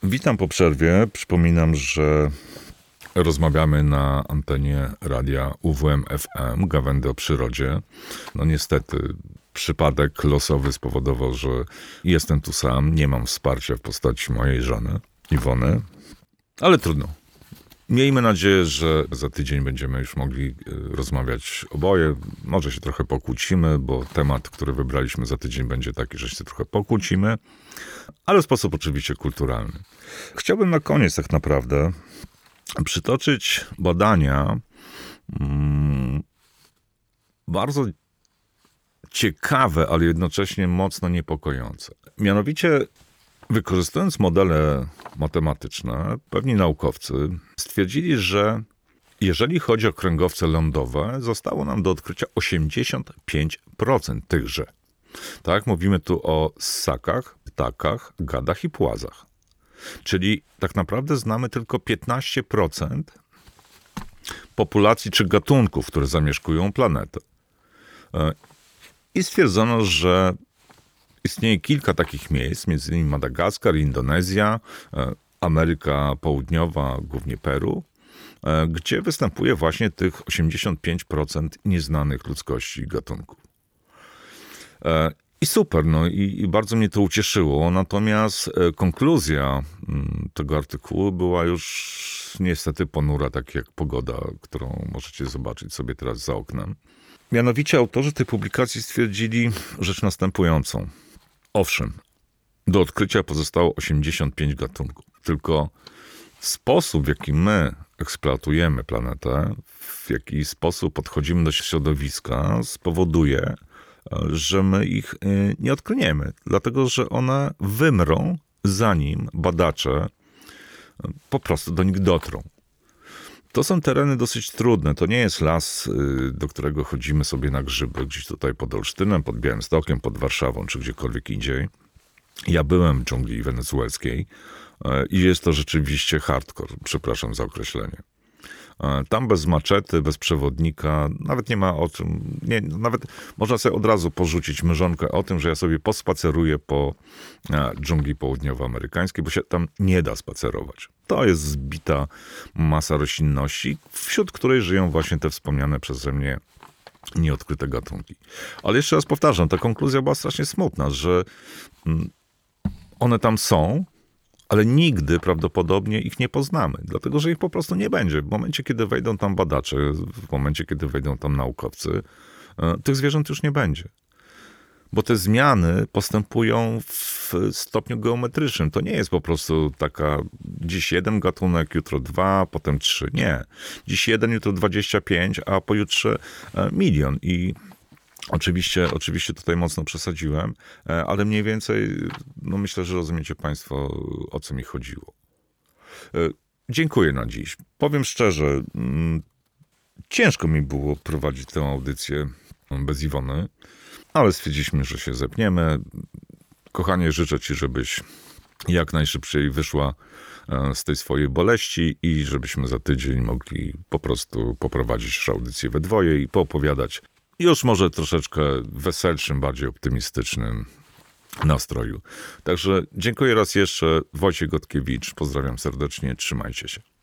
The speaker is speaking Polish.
Witam po przerwie. Przypominam, że rozmawiamy na antenie radia UWM FM, Gawędy o przyrodzie. No niestety, przypadek losowy spowodował, że jestem tu sam. Nie mam wsparcia w postaci mojej żony, Iwony, ale trudno. Miejmy nadzieję, że za tydzień będziemy już mogli rozmawiać oboje. Może się trochę pokłócimy, bo temat, który wybraliśmy za tydzień, będzie taki, że się trochę pokłócimy, ale w sposób oczywiście kulturalny. Chciałbym na koniec tak naprawdę przytoczyć badania bardzo ciekawe, ale jednocześnie mocno niepokojące. Mianowicie, wykorzystując modele matematyczne, pewni naukowcy stwierdzili, że jeżeli chodzi o kręgowce lądowe, zostało nam do odkrycia 85% tychże. Tak, mówimy tu o ssakach, ptakach, gadach i płazach. Czyli tak naprawdę znamy tylko 15% populacji czy gatunków, które zamieszkują planetę. I stwierdzono, że istnieje kilka takich miejsc, m.in. Madagaskar, Indonezja, Ameryka Południowa, głównie Peru, gdzie występuje właśnie tych 85% nieznanych ludzkości gatunków. I super, no i bardzo mnie to ucieszyło. Natomiast konkluzja tego artykułu była już niestety ponura, tak jak pogoda, którą możecie zobaczyć sobie teraz za oknem. Mianowicie autorzy tej publikacji stwierdzili rzecz następującą. Owszem, do odkrycia pozostało 85 gatunków. Tylko sposób, w jaki my eksploatujemy planetę, w jaki sposób podchodzimy do środowiska, spowoduje, że my ich nie odkryjemy. Dlatego, że one wymrą, zanim badacze po prostu do nich dotrą. To są tereny dosyć trudne. To nie jest las, do którego chodzimy sobie na grzyby, gdzieś tutaj pod Olsztynem, pod Białymstokiem, pod Warszawą, czy gdziekolwiek indziej. Ja byłem w dżungli wenezuelskiej i jest to rzeczywiście hardcore, przepraszam za określenie. Tam bez maczety, bez przewodnika, nawet nie ma o czym, nawet można sobie od razu porzucić mrzonkę o tym, że ja sobie pospaceruję po dżungli południowoamerykańskiej, bo się tam nie da spacerować. To jest zbita masa roślinności, wśród której żyją właśnie te wspomniane przeze mnie nieodkryte gatunki. Ale jeszcze raz powtarzam, ta konkluzja była strasznie smutna, że one tam są, ale nigdy prawdopodobnie ich nie poznamy, dlatego że ich po prostu nie będzie. W momencie, kiedy wejdą tam badacze, w momencie, kiedy wejdą tam naukowcy, tych zwierząt już nie będzie. Bo te zmiany postępują w stopniu geometrycznym. To nie jest po prostu taka dziś jeden gatunek, jutro 2, potem 3. Nie. Dziś 1, jutro 25, a pojutrze 1 000 000. I Oczywiście tutaj mocno przesadziłem, ale mniej więcej myślę, że rozumiecie Państwo, o co mi chodziło. Dziękuję na dziś. Powiem szczerze, ciężko mi było prowadzić tę audycję bez Iwony, ale stwierdziliśmy, że się zepniemy. Kochanie, życzę Ci, żebyś jak najszybciej wyszła z tej swojej boleści i żebyśmy za tydzień mogli po prostu poprowadzić audycję we dwoje i poopowiadać już może troszeczkę weselszym, bardziej optymistycznym nastroju. Także dziękuję raz jeszcze. Wojciech Gotkiewicz. Pozdrawiam serdecznie. Trzymajcie się.